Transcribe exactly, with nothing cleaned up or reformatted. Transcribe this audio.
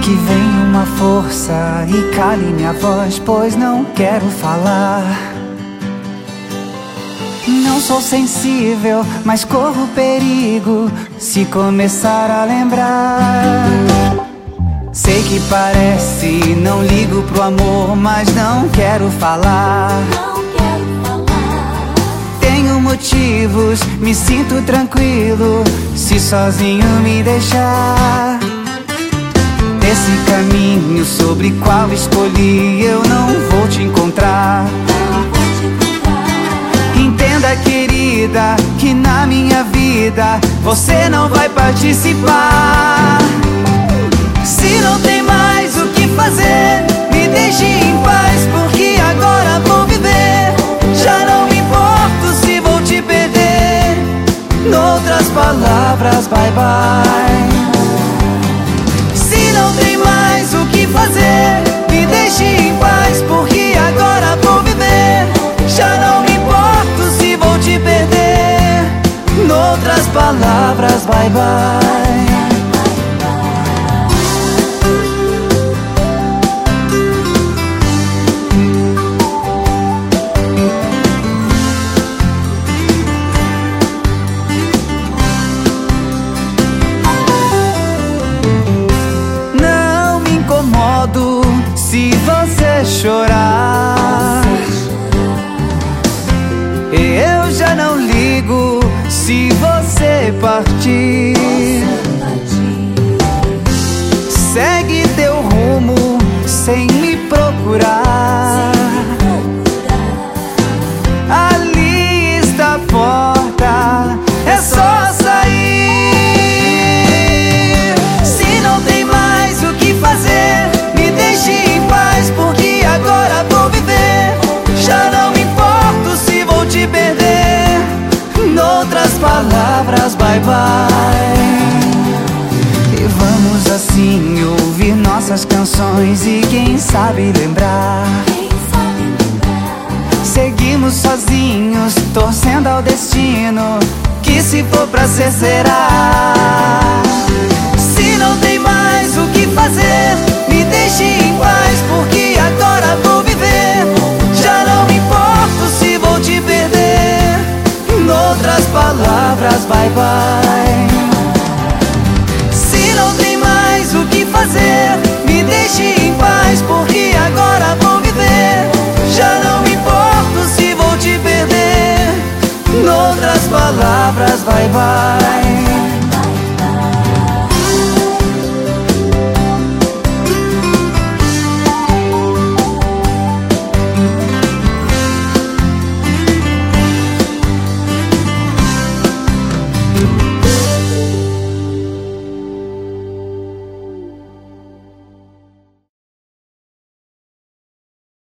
Que venha uma força e cale minha voz, pois não quero falar. Não sou sensível, mas corro perigo se começar a lembrar. Sei que parece, não ligo pro amor, mas não quero falar. Não quero falar. Tenho motivos, me sinto tranquilo se sozinho me deixar. Esse caminho sobre qual escolhi, eu não vou te encontrar. Não vou te encontrar. Entenda, querida, que na minha vida você não vai participar. Se não tem mais o que fazer, me deixe em paz, porque agora vou viver. Já não me importo se vou te perder. Noutras palavras, bye bye. Se não tem mais o que fazer, me deixe em paz, porque agora vou viver. Já não me importo se vou te perder. Noutras palavras, bye bye. Se você chorar, eu já não ligo se você partir. Segue teu rumo sem me procurar. Ali está a porta, é só sair. Se não tem mais o que fazer, me deixe em paz, porque agora vou viver. Já não me importo se vou te perder. Noutras palavras, bye bye. E vamos assim ouvir nossas canções e quem sabe lembrar. Quem sabe lembrar. Seguimos sozinhos, torcendo ao destino, que se for pra ser, será. Se não tem mais o que fazer, me deixe em paz, porque agora vou viver. Já não me importo se vou te perder. Noutras palavras, bye bye. Se não tem mais o que fazer, me deixe em paz, porque agora vou viver. Já não me importo se vou te perder. Noutras palavras, bye bye.